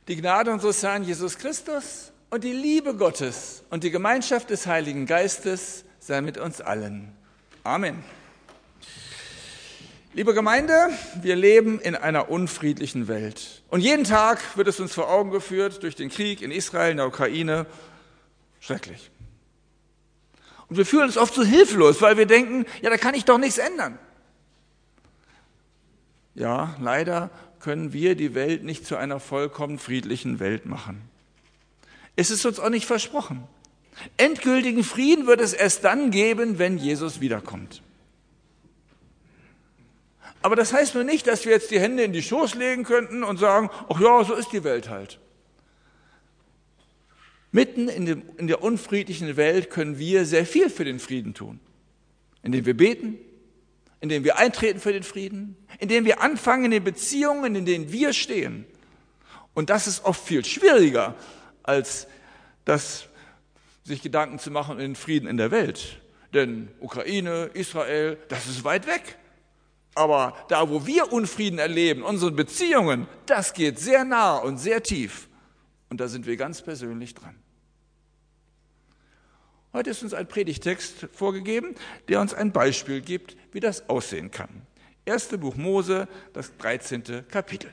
Die Gnade unseres Herrn Jesus Christus und die Liebe Gottes und die Gemeinschaft des Heiligen Geistes sei mit uns allen. Amen. Liebe Gemeinde, wir leben in einer unfriedlichen Welt. Und jeden Tag wird es uns vor Augen geführt durch den Krieg in Israel, in der Ukraine. Schrecklich. Und wir fühlen uns oft so hilflos, weil wir denken, ja, da kann ich doch nichts ändern. Ja, leider können wir die Welt nicht zu einer vollkommen friedlichen Welt machen. Es ist uns auch nicht versprochen. Endgültigen Frieden wird es erst dann geben, wenn Jesus wiederkommt. Aber das heißt nur nicht, dass wir jetzt die Hände in die Schoß legen könnten und sagen, ach ja, so ist die Welt halt. Mitten in der unfriedlichen Welt können wir sehr viel für den Frieden tun, indem wir beten, indem wir eintreten für den Frieden, indem wir anfangen in den Beziehungen, in denen wir stehen. Und das ist oft viel schwieriger, als sich Gedanken zu machen um den Frieden in der Welt. Denn Ukraine, Israel, das ist weit weg. Aber da, wo wir Unfrieden erleben, unsere Beziehungen, das geht sehr nah und sehr tief. Und da sind wir ganz persönlich dran. Heute ist uns ein Predigtext vorgegeben, der uns ein Beispiel gibt, wie das aussehen kann. 1. Buch Mose, das 13. Kapitel.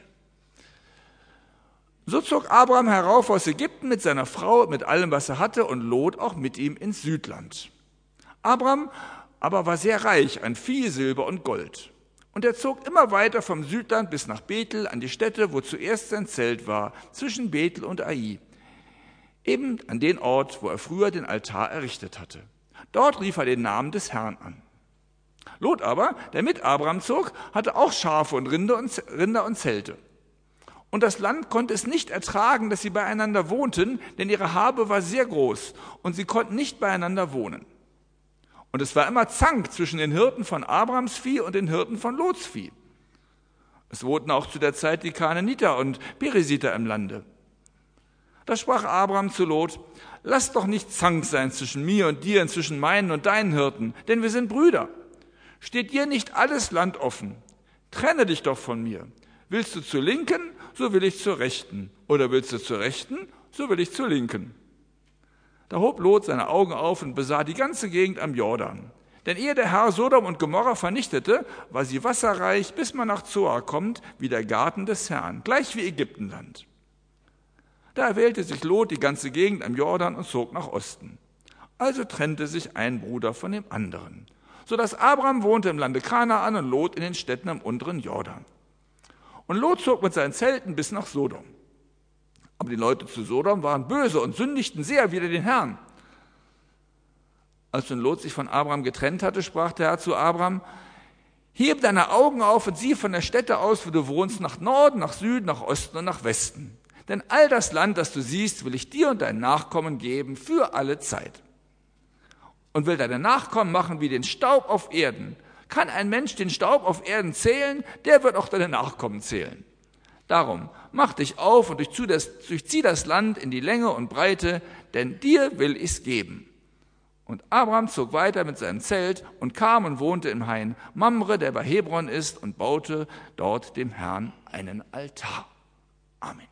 So zog Abraham herauf aus Ägypten mit seiner Frau, mit allem, was er hatte, und Lot auch mit ihm ins Südland. Abraham aber war sehr reich an Vieh, Silber und Gold. Und er zog immer weiter vom Südland bis nach Bethel, an die Stätte, wo zuerst sein Zelt war, zwischen Bethel und Ai. Eben an den Ort, wo er früher den Altar errichtet hatte. Dort rief er den Namen des Herrn an. Lot aber, der mit Abraham zog, hatte auch Schafe und Rinder und Zelte. Und das Land konnte es nicht ertragen, dass sie beieinander wohnten, denn ihre Habe war sehr groß und sie konnten nicht beieinander wohnen. Und es war immer Zank zwischen den Hirten von Abrahams Vieh und den Hirten von Lots Vieh. Es wohnten auch zu der Zeit die Kanaaniter und Perisiter im Lande. Da sprach Abraham zu Lot: Lass doch nicht Zank sein zwischen mir und dir und zwischen meinen und deinen Hirten, denn wir sind Brüder. Steht dir nicht alles Land offen? Trenne dich doch von mir. Willst du zur Linken, so will ich zur Rechten. Oder willst du zur Rechten, so will ich zur Linken. Da hob Lot seine Augen auf und besah die ganze Gegend am Jordan. Denn ehe der Herr Sodom und Gomorra vernichtete, war sie wasserreich, bis man nach Zoar kommt, wie der Garten des Herrn, gleich wie Ägyptenland. Da erwählte sich Lot die ganze Gegend am Jordan und zog nach Osten. Also trennte sich ein Bruder von dem anderen, sodass Abraham wohnte im Lande Kanaan und Lot in den Städten am unteren Jordan. Und Lot zog mit seinen Zelten bis nach Sodom. Aber die Leute zu Sodom waren böse und sündigten sehr wider den Herrn. Als nun Lot sich von Abraham getrennt hatte, sprach der Herr zu Abraham: Heb deine Augen auf und sieh von der Stätte aus, wo du wohnst, nach Norden, nach Süden, nach Osten und nach Westen. Denn all das Land, das du siehst, will ich dir und deinen Nachkommen geben für alle Zeit. Und will deine Nachkommen machen wie den Staub auf Erden. Kann ein Mensch den Staub auf Erden zählen, der wird auch deine Nachkommen zählen. Darum, mach dich auf und durchzieh das Land in die Länge und Breite, denn dir will ich's geben. Und Abraham zog weiter mit seinem Zelt und kam und wohnte im Hain Mamre, der bei Hebron ist, und baute dort dem Herrn einen Altar. Amen.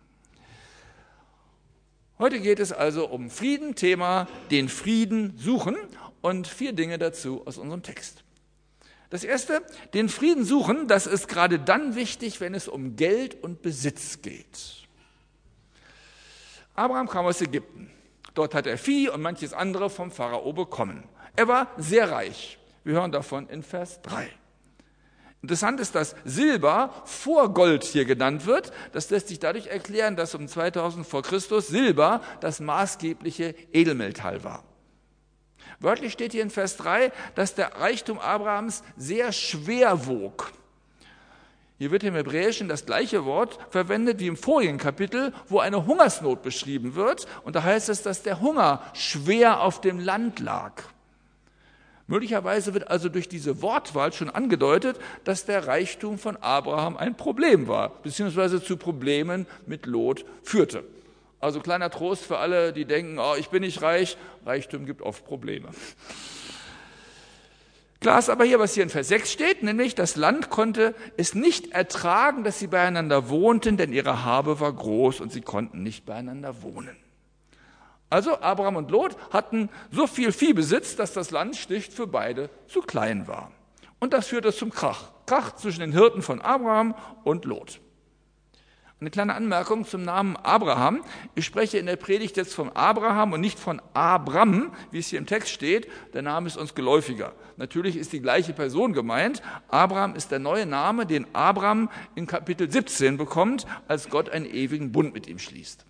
Heute geht es also um Frieden, Thema den Frieden suchen und 4 Dinge dazu aus unserem Text. Das erste, den Frieden suchen, das ist gerade dann wichtig, wenn es um Geld und Besitz geht. Abraham kam aus Ägypten. Dort hat er Vieh und manches andere vom Pharao bekommen. Er war sehr reich. Wir hören davon in Vers 3. Interessant ist, dass Silber vor Gold hier genannt wird. Das lässt sich dadurch erklären, dass um 2000 vor Christus Silber das maßgebliche Edelmetall war. Wörtlich steht hier in Vers 3, dass der Reichtum Abrahams sehr schwer wog. Hier wird im Hebräischen das gleiche Wort verwendet wie im vorigen Kapitel, wo eine Hungersnot beschrieben wird. Und da heißt es, dass der Hunger schwer auf dem Land lag. Möglicherweise wird also durch diese Wortwahl schon angedeutet, dass der Reichtum von Abraham ein Problem war, beziehungsweise zu Problemen mit Lot führte. Also kleiner Trost für alle, die denken, oh, ich bin nicht reich, Reichtum gibt oft Probleme. Klar ist aber hier, was hier in Vers 6 steht, nämlich das Land konnte es nicht ertragen, dass sie beieinander wohnten, denn ihre Habe war groß und sie konnten nicht beieinander wohnen. Also Abraham und Lot hatten so viel Viehbesitz, dass das Land schlicht für beide zu klein war. Und das führte zum Krach. Krach zwischen den Hirten von Abraham und Lot. Eine kleine Anmerkung zum Namen Abraham. Ich spreche in der Predigt jetzt von Abraham und nicht von Abram, wie es hier im Text steht. Der Name ist uns geläufiger. Natürlich ist die gleiche Person gemeint. Abraham ist der neue Name, den Abraham in Kapitel 17 bekommt, als Gott einen ewigen Bund mit ihm schließt.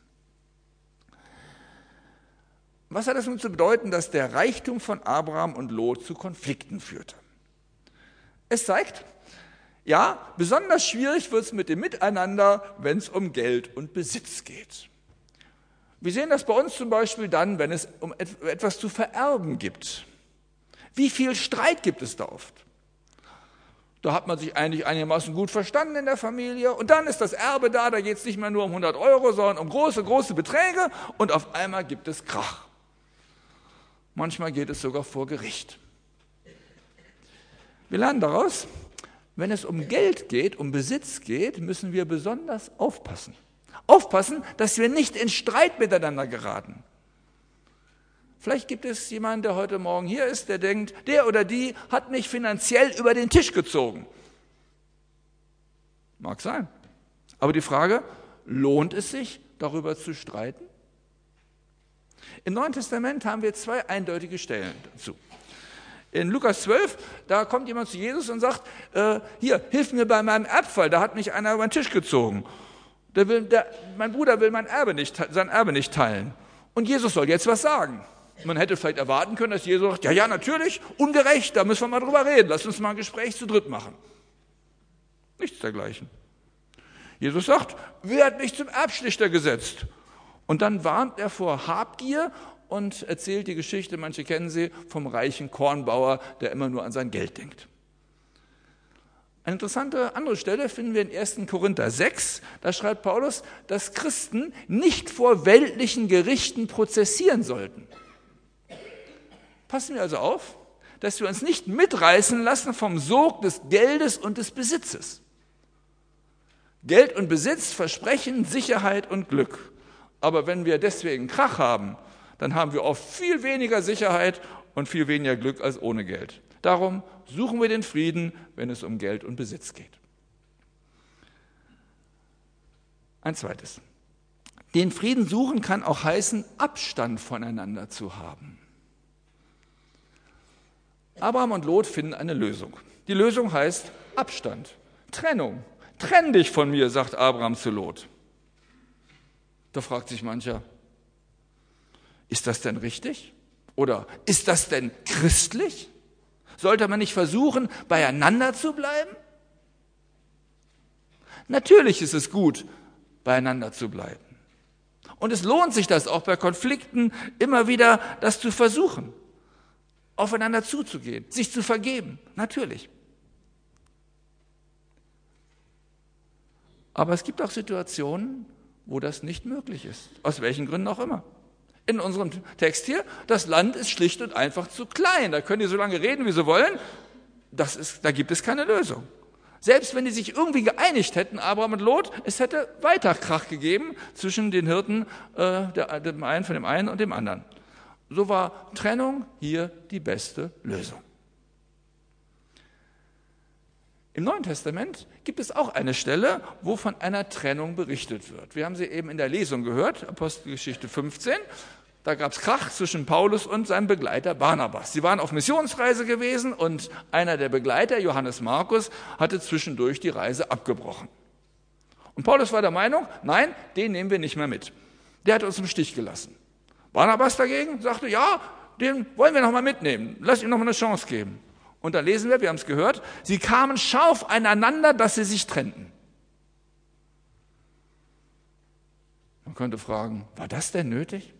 Was hat das nun zu bedeuten, dass der Reichtum von Abraham und Lot zu Konflikten führte? Es zeigt, ja, besonders schwierig wird es mit dem Miteinander, wenn es um Geld und Besitz geht. Wir sehen das bei uns zum Beispiel dann, wenn es um etwas zu vererben gibt. Wie viel Streit gibt es da oft? Da hat man sich eigentlich einigermaßen gut verstanden in der Familie und dann ist das Erbe da geht es nicht mehr nur um 100 €, sondern um große, große Beträge und auf einmal gibt es Krach. Manchmal geht es sogar vor Gericht. Wir lernen daraus, wenn es um Geld geht, um Besitz geht, müssen wir besonders aufpassen. Aufpassen, dass wir nicht in Streit miteinander geraten. Vielleicht gibt es jemanden, der heute Morgen hier ist, der denkt, der oder die hat mich finanziell über den Tisch gezogen. Mag sein. Aber die Frage, lohnt es sich, darüber zu streiten? Im Neuen Testament haben wir 2 eindeutige Stellen dazu. In Lukas 12, da kommt jemand zu Jesus und sagt, hier, hilf mir bei meinem Erbfall, da hat mich einer über den Tisch gezogen. Mein Bruder will sein Erbe nicht teilen. Und Jesus soll jetzt was sagen. Man hätte vielleicht erwarten können, dass Jesus sagt, ja, natürlich, ungerecht, da müssen wir mal drüber reden, lass uns mal ein Gespräch zu dritt machen. Nichts dergleichen. Jesus sagt, wer hat mich zum Erbschlichter gesetzt? Und dann warnt er vor Habgier und erzählt die Geschichte, manche kennen sie, vom reichen Kornbauer, der immer nur an sein Geld denkt. Eine interessante andere Stelle finden wir in 1. Korinther 6. Da schreibt Paulus, dass Christen nicht vor weltlichen Gerichten prozessieren sollten. Passen wir also auf, dass wir uns nicht mitreißen lassen vom Sog des Geldes und des Besitzes. Geld und Besitz versprechen Sicherheit und Glück. Aber wenn wir deswegen Krach haben, dann haben wir oft viel weniger Sicherheit und viel weniger Glück als ohne Geld. Darum suchen wir den Frieden, wenn es um Geld und Besitz geht. Ein zweites. Den Frieden suchen kann auch heißen, Abstand voneinander zu haben. Abraham und Lot finden eine Lösung. Die Lösung heißt Abstand, Trennung. Trenn dich von mir, sagt Abraham zu Lot. Da fragt sich mancher, ist das denn richtig? Oder ist das denn christlich? Sollte man nicht versuchen, beieinander zu bleiben? Natürlich ist es gut, beieinander zu bleiben. Und es lohnt sich das auch bei Konflikten immer wieder, das zu versuchen, aufeinander zuzugehen, sich zu vergeben, natürlich. Aber es gibt auch Situationen, wo das nicht möglich ist, aus welchen Gründen auch immer. In unserem Text hier, das Land ist schlicht und einfach zu klein, da können die so lange reden, wie sie wollen, da gibt es keine Lösung. Selbst wenn die sich irgendwie geeinigt hätten, Abraham und Lot, es hätte weiter Krach gegeben zwischen den Hirten, von dem einen und dem anderen. So war Trennung hier die beste Lösung. Im Neuen Testament gibt es auch eine Stelle, wo von einer Trennung berichtet wird. Wir haben sie eben in der Lesung gehört, Apostelgeschichte 15. Da gab es Krach zwischen Paulus und seinem Begleiter Barnabas. Sie waren auf Missionsreise gewesen und einer der Begleiter, Johannes Markus, hatte zwischendurch die Reise abgebrochen. Und Paulus war der Meinung, nein, den nehmen wir nicht mehr mit. Der hat uns im Stich gelassen. Barnabas dagegen sagte, ja, den wollen wir noch mal mitnehmen. Lass ihm noch mal eine Chance geben. Und dann lesen wir haben es gehört, sie kamen scharf aneinander, dass sie sich trennten. Man könnte fragen, war das denn nötig?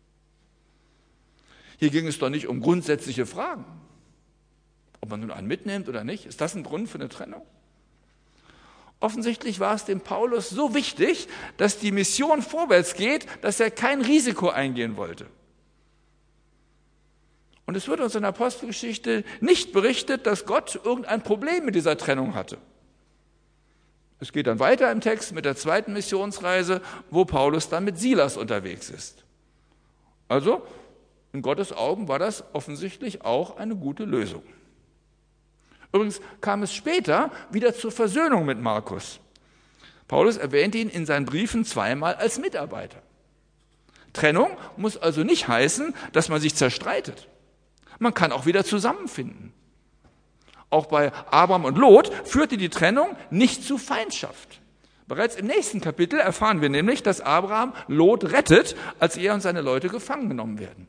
Hier ging es doch nicht um grundsätzliche Fragen. Ob man nun einen mitnimmt oder nicht, ist das ein Grund für eine Trennung? Offensichtlich war es dem Paulus so wichtig, dass die Mission vorwärts geht, dass er kein Risiko eingehen wollte. Und es wird uns in der Apostelgeschichte nicht berichtet, dass Gott irgendein Problem mit dieser Trennung hatte. Es geht dann weiter im Text mit der zweiten Missionsreise, wo Paulus dann mit Silas unterwegs ist. Also, in Gottes Augen war das offensichtlich auch eine gute Lösung. Übrigens kam es später wieder zur Versöhnung mit Markus. Paulus erwähnt ihn in seinen Briefen zweimal als Mitarbeiter. Trennung muss also nicht heißen, dass man sich zerstreitet. Man kann auch wieder zusammenfinden. Auch bei Abraham und Lot führte die Trennung nicht zu Feindschaft. Bereits im nächsten Kapitel erfahren wir nämlich, dass Abraham Lot rettet, als er und seine Leute gefangen genommen werden.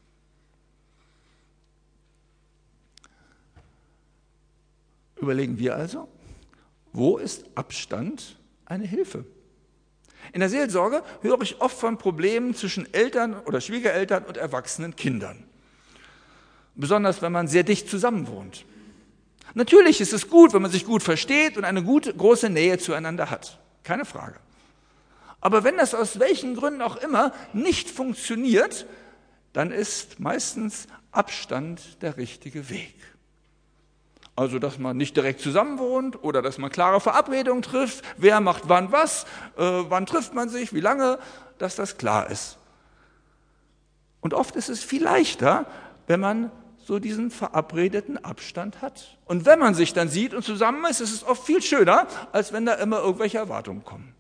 Überlegen wir also, wo ist Abstand eine Hilfe? In der Seelsorge höre ich oft von Problemen zwischen Eltern oder Schwiegereltern und erwachsenen Kindern. Besonders wenn man sehr dicht zusammenwohnt. Natürlich ist es gut, wenn man sich gut versteht und eine große Nähe zueinander hat. Keine Frage. Aber wenn das aus welchen Gründen auch immer nicht funktioniert, dann ist meistens Abstand der richtige Weg. Also, dass man nicht direkt zusammenwohnt oder dass man klare Verabredungen trifft, wer macht wann was, wann trifft man sich, wie lange, dass das klar ist. Und oft ist es viel leichter, wenn man so diesen verabredeten Abstand hat. Und wenn man sich dann sieht und zusammen ist es oft viel schöner, als wenn da immer irgendwelche Erwartungen kommen.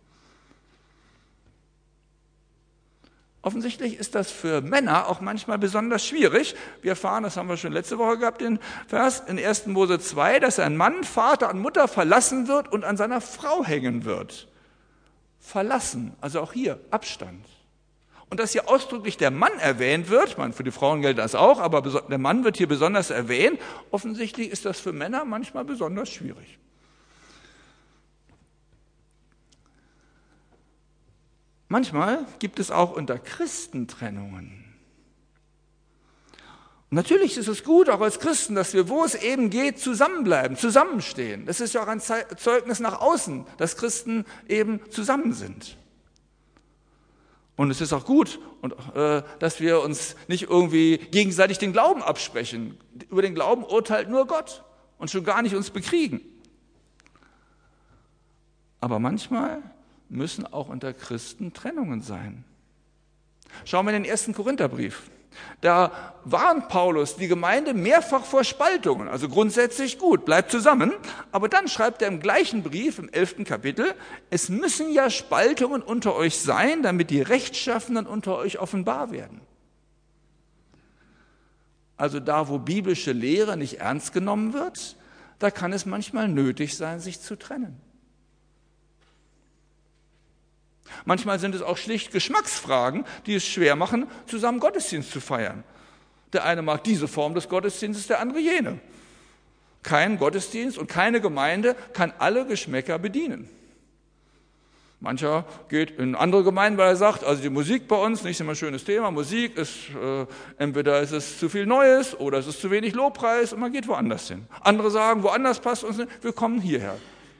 Offensichtlich ist das für Männer auch manchmal besonders schwierig. Wir erfahren, das haben wir schon letzte Woche gehabt, den Vers in 1. Mose 2, dass ein Mann Vater und Mutter verlassen wird und an seiner Frau hängen wird. Verlassen, also auch hier Abstand. Und dass hier ausdrücklich der Mann erwähnt wird, ich meine, für die Frauen gilt das auch, aber der Mann wird hier besonders erwähnt. Offensichtlich ist das für Männer manchmal besonders schwierig. Manchmal gibt es auch unter Christen Trennungen. Und natürlich ist es gut, auch als Christen, dass wir, wo es eben geht, zusammenbleiben, zusammenstehen. Das ist ja auch ein Zeugnis nach außen, dass Christen eben zusammen sind. Und es ist auch gut, dass wir uns nicht irgendwie gegenseitig den Glauben absprechen. Über den Glauben urteilt nur Gott und schon gar nicht uns bekriegen. Aber manchmal müssen auch unter Christen Trennungen sein. Schauen wir in den 1. Korintherbrief. Da warnt Paulus die Gemeinde mehrfach vor Spaltungen. Also grundsätzlich gut, bleibt zusammen. Aber dann schreibt er im gleichen Brief, im 11. Kapitel, es müssen ja Spaltungen unter euch sein, damit die Rechtschaffenen unter euch offenbar werden. Also da, wo biblische Lehre nicht ernst genommen wird, da kann es manchmal nötig sein, sich zu trennen. Manchmal sind es auch schlicht Geschmacksfragen, die es schwer machen, zusammen Gottesdienst zu feiern. Der eine mag diese Form des Gottesdienstes, der andere jene. Kein Gottesdienst und keine Gemeinde kann alle Geschmäcker bedienen. Mancher geht in andere Gemeinden, weil er sagt, also die Musik bei uns, nicht immer ein schönes Thema, Musik ist, entweder ist es zu viel Neues oder es ist zu wenig Lobpreis und man geht woanders hin. Andere sagen, woanders passt uns nicht, wir kommen hierher.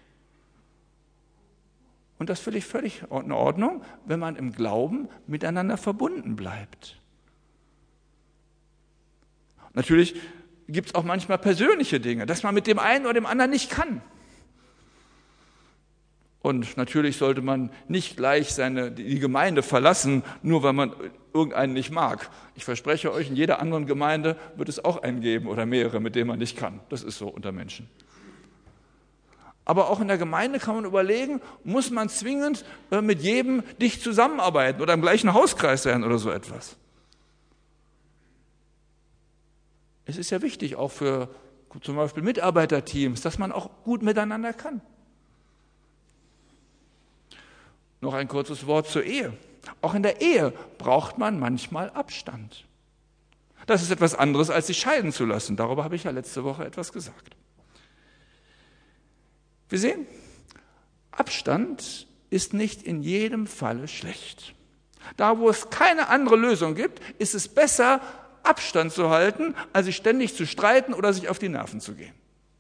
Und das finde ich völlig in Ordnung, wenn man im Glauben miteinander verbunden bleibt. Natürlich gibt es auch manchmal persönliche Dinge, dass man mit dem einen oder dem anderen nicht kann. Und natürlich sollte man nicht gleich die Gemeinde verlassen, nur weil man irgendeinen nicht mag. Ich verspreche euch, in jeder anderen Gemeinde wird es auch einen geben oder mehrere, mit denen man nicht kann. Das ist so unter Menschen. Aber auch in der Gemeinde kann man überlegen, muss man zwingend mit jedem dicht zusammenarbeiten oder im gleichen Hauskreis sein oder so etwas. Es ist ja wichtig, auch für zum Beispiel Mitarbeiterteams, dass man auch gut miteinander kann. Noch ein kurzes Wort zur Ehe. Auch in der Ehe braucht man manchmal Abstand. Das ist etwas anderes, als sich scheiden zu lassen. Darüber habe ich ja letzte Woche etwas gesagt. Wir sehen, Abstand ist nicht in jedem Falle schlecht. Da, wo es keine andere Lösung gibt, ist es besser, Abstand zu halten, als sich ständig zu streiten oder sich auf die Nerven zu gehen.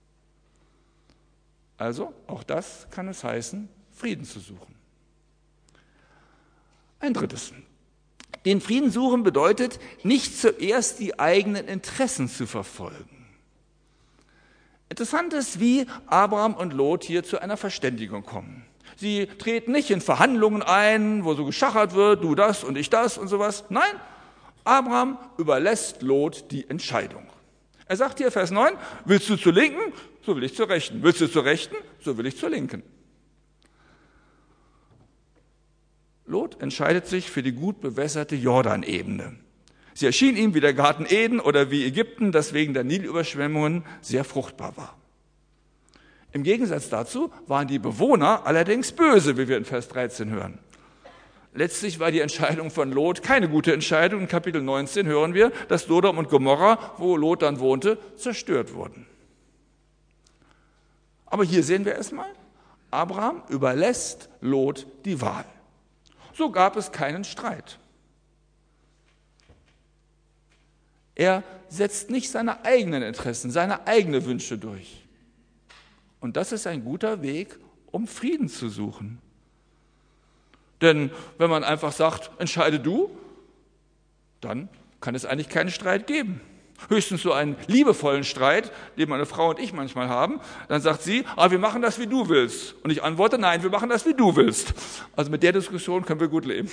Also, auch das kann es heißen, Frieden zu suchen. Ein drittes. Den Frieden suchen bedeutet, nicht zuerst die eigenen Interessen zu verfolgen. Interessant ist, wie Abraham und Lot hier zu einer Verständigung kommen. Sie treten nicht in Verhandlungen ein, wo so geschachert wird, du das und ich das und sowas. Nein, Abraham überlässt Lot die Entscheidung. Er sagt hier, Vers 9, willst du zur Linken, so will ich zur Rechten. Willst du zur Rechten, so will ich zur Linken. Lot entscheidet sich für die gut bewässerte Jordanebene. Sie erschien ihm wie der Garten Eden oder wie Ägypten, das wegen der Nilüberschwemmungen sehr fruchtbar war. Im Gegensatz dazu waren die Bewohner allerdings böse, wie wir in Vers 13 hören. Letztlich war die Entscheidung von Lot keine gute Entscheidung. In Kapitel 19 hören wir, dass Sodom und Gomorra, wo Lot dann wohnte, zerstört wurden. Aber hier sehen wir erstmal, Abraham überlässt Lot die Wahl. So gab es keinen Streit. Er setzt nicht seine eigenen Interessen, seine eigenen Wünsche durch. Und das ist ein guter Weg, um Frieden zu suchen. Denn wenn man einfach sagt, entscheide du, dann kann es eigentlich keinen Streit geben. Höchstens so einen liebevollen Streit, den meine Frau und ich manchmal haben. Dann sagt sie, wir machen das, wie du willst. Und ich antworte, nein, wir machen das, wie du willst. Also mit der Diskussion können wir gut leben.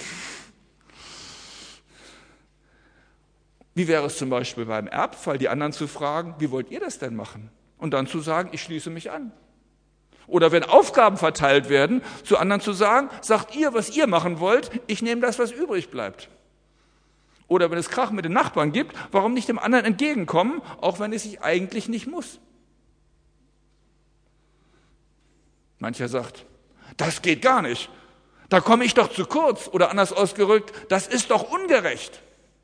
Wie wäre es zum Beispiel beim Erbfall, die anderen zu fragen, wie wollt ihr das denn machen? Und dann zu sagen, ich schließe mich an. Oder wenn Aufgaben verteilt werden, zu anderen zu sagen, sagt ihr, was ihr machen wollt, ich nehme das, was übrig bleibt. Oder wenn es Krach mit den Nachbarn gibt, warum nicht dem anderen entgegenkommen, auch wenn es sich eigentlich nicht muss? Mancher sagt, das geht gar nicht, da komme ich doch zu kurz. Oder anders ausgerückt, das ist doch ungerecht.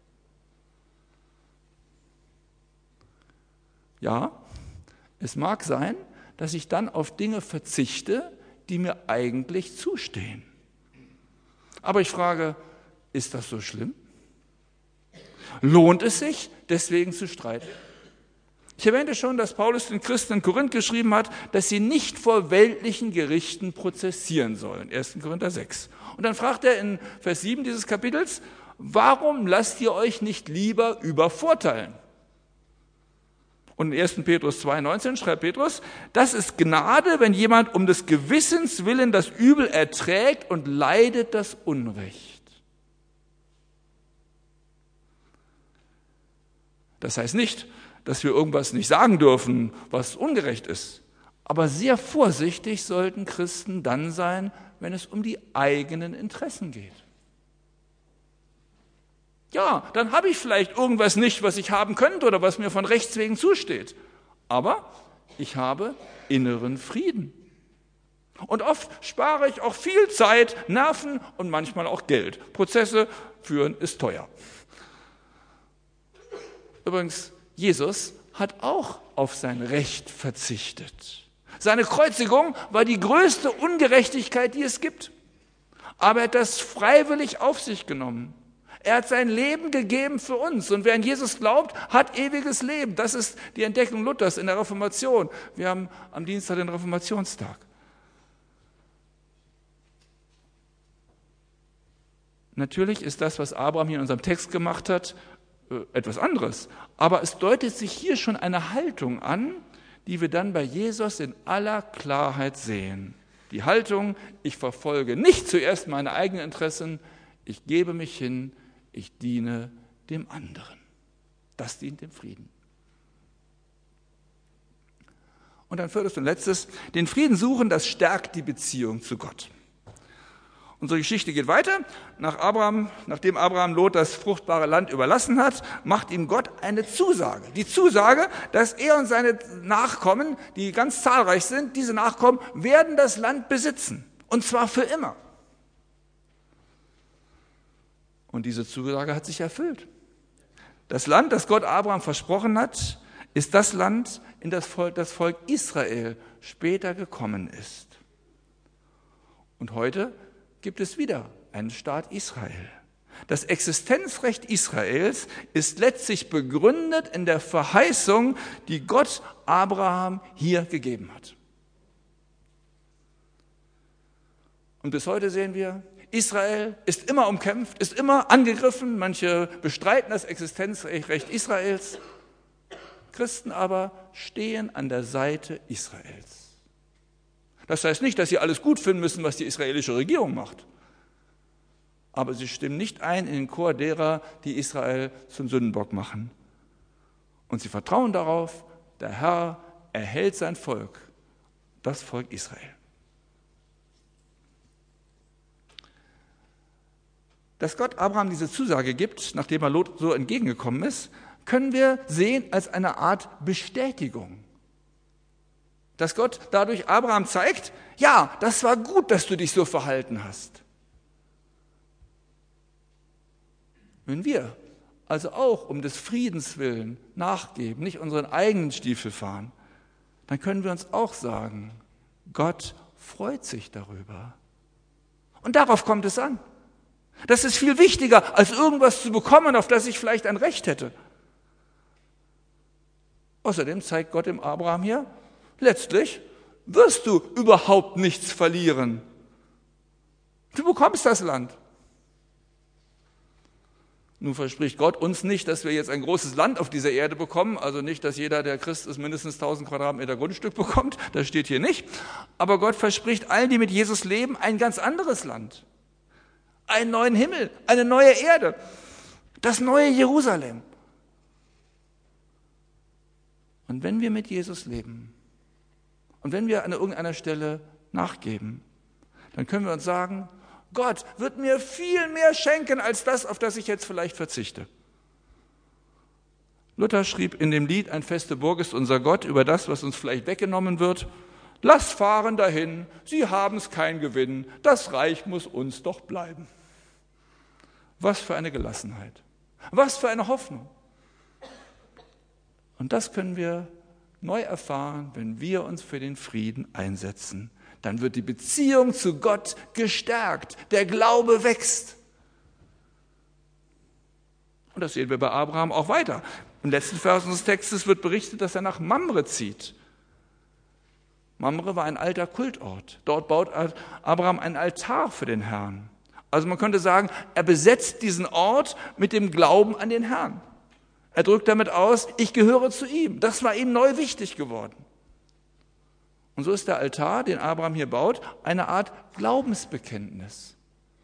Ja, es mag sein, dass ich dann auf Dinge verzichte, die mir eigentlich zustehen. Aber ich frage, ist das so schlimm? Lohnt es sich, deswegen zu streiten? Ich erwähnte schon, dass Paulus den Christen in Korinth geschrieben hat, dass sie nicht vor weltlichen Gerichten prozessieren sollen. 1. Korinther 6. Und dann fragt er in Vers 7 dieses Kapitels, warum lasst ihr euch nicht lieber übervorteilen? Und in 1. Petrus 2,19 schreibt Petrus, das ist Gnade, wenn jemand um des Gewissens willen das Übel erträgt und leidet das Unrecht. Das heißt nicht, dass wir irgendwas nicht sagen dürfen, was ungerecht ist. Aber sehr vorsichtig sollten Christen dann sein, wenn es um die eigenen Interessen geht. Ja, dann habe ich vielleicht irgendwas nicht, was ich haben könnte oder was mir von Rechts wegen zusteht. Aber ich habe inneren Frieden. Und oft spare ich auch viel Zeit, Nerven und manchmal auch Geld. Prozesse führen ist teuer. Übrigens, Jesus hat auch auf sein Recht verzichtet. Seine Kreuzigung war die größte Ungerechtigkeit, die es gibt. Aber er hat das freiwillig auf sich genommen. Er hat sein Leben gegeben für uns. Und wer an Jesus glaubt, hat ewiges Leben. Das ist die Entdeckung Luthers in der Reformation. Wir haben am Dienstag den Reformationstag. Natürlich ist das, was Abraham hier in unserem Text gemacht hat, etwas anderes. Aber es deutet sich hier schon eine Haltung an, die wir dann bei Jesus in aller Klarheit sehen. Die Haltung, ich verfolge nicht zuerst meine eigenen Interessen, ich gebe mich hin, ich diene dem anderen. Das dient dem Frieden. Und dann viertes und letztes, den Frieden suchen, das stärkt die Beziehung zu Gott. Unsere Geschichte geht weiter. Nachdem Abraham Lot das fruchtbare Land überlassen hat, macht ihm Gott eine Zusage. Die Zusage, dass er und seine Nachkommen, die ganz zahlreich sind, diese Nachkommen werden das Land besitzen. Und zwar für immer. Und diese Zusage hat sich erfüllt. Das Land, das Gott Abraham versprochen hat, ist das Land, in das Volk Israel später gekommen ist. Und heute gibt es wieder einen Staat Israel. Das Existenzrecht Israels ist letztlich begründet in der Verheißung, die Gott Abraham hier gegeben hat. Und bis heute sehen wir, Israel ist immer umkämpft, ist immer angegriffen. Manche bestreiten das Existenzrecht Israels. Christen aber stehen an der Seite Israels. Das heißt nicht, dass sie alles gut finden müssen, was die israelische Regierung macht. Aber sie stimmen nicht ein in den Chor derer, die Israel zum Sündenbock machen. Und sie vertrauen darauf, der Herr erhält sein Volk, das Volk Israel. Dass Gott Abraham diese Zusage gibt, nachdem er Lot so entgegengekommen ist, können wir sehen als eine Art Bestätigung. Dass Gott dadurch Abraham zeigt, ja, das war gut, dass du dich so verhalten hast. Wenn wir also auch um des Friedens willen nachgeben, nicht unseren eigenen Stiefel fahren, dann können wir uns auch sagen, Gott freut sich darüber. Und darauf kommt es an. Das ist viel wichtiger, als irgendwas zu bekommen, auf das ich vielleicht ein Recht hätte. Außerdem zeigt Gott dem Abraham hier, letztlich wirst du überhaupt nichts verlieren. Du bekommst das Land. Nun verspricht Gott uns nicht, dass wir jetzt ein großes Land auf dieser Erde bekommen, also nicht, dass jeder, der Christ ist, mindestens 1000 Quadratmeter Grundstück bekommt, das steht hier nicht. Aber Gott verspricht allen, die mit Jesus leben, ein ganz anderes Land. Einen neuen Himmel, eine neue Erde, das neue Jerusalem. Und wenn wir mit Jesus leben und wenn wir an irgendeiner Stelle nachgeben, dann können wir uns sagen, Gott wird mir viel mehr schenken als das, auf das ich jetzt vielleicht verzichte. Luther schrieb in dem Lied, ein feste Burg ist unser Gott, über das, was uns vielleicht weggenommen wird, lass fahren dahin, sie haben's kein Gewinn, das Reich muss uns doch bleiben. Was für eine Gelassenheit, was für eine Hoffnung. Und das können wir neu erfahren, wenn wir uns für den Frieden einsetzen. Dann wird die Beziehung zu Gott gestärkt, der Glaube wächst. Und das sehen wir bei Abraham auch weiter. Im letzten Vers unseres Textes wird berichtet, dass er nach Mamre zieht. Mamre war ein alter Kultort. Dort baut Abraham einen Altar für den Herrn. Also man könnte sagen, er besetzt diesen Ort mit dem Glauben an den Herrn. Er drückt damit aus, ich gehöre zu ihm. Das war ihm neu wichtig geworden. Und so ist der Altar, den Abraham hier baut, eine Art Glaubensbekenntnis.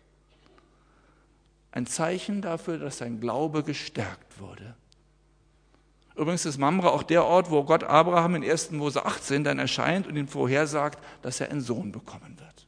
Ein Zeichen dafür, dass sein Glaube gestärkt wurde. Übrigens ist Mamre auch der Ort, wo Gott Abraham in 1. Mose 18 dann erscheint und ihm vorhersagt, dass er einen Sohn bekommen wird.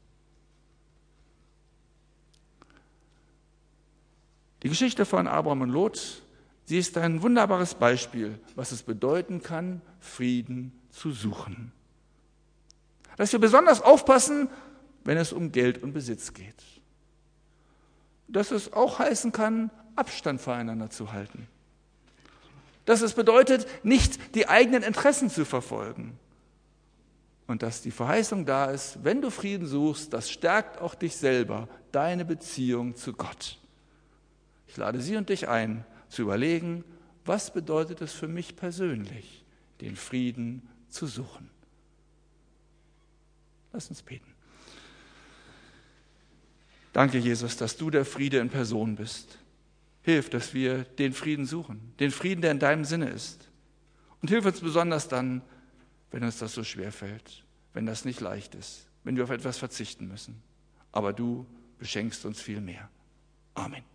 Die Geschichte von Abraham und Lot, sie ist ein wunderbares Beispiel, was es bedeuten kann, Frieden zu suchen. Dass wir besonders aufpassen, wenn es um Geld und Besitz geht. Dass es auch heißen kann, Abstand voneinander zu halten. Dass es bedeutet, nicht die eigenen Interessen zu verfolgen. Und dass die Verheißung da ist, wenn du Frieden suchst, das stärkt auch dich selber, deine Beziehung zu Gott. Ich lade Sie und dich ein, zu überlegen, was bedeutet es für mich persönlich, den Frieden zu suchen. Lass uns beten. Danke, Jesus, dass du der Friede in Person bist. Hilf, dass wir den Frieden suchen, den Frieden, der in deinem Sinne ist. Und hilf uns besonders dann, wenn uns das so schwer fällt, wenn das nicht leicht ist, wenn wir auf etwas verzichten müssen. Aber du beschenkst uns viel mehr. Amen.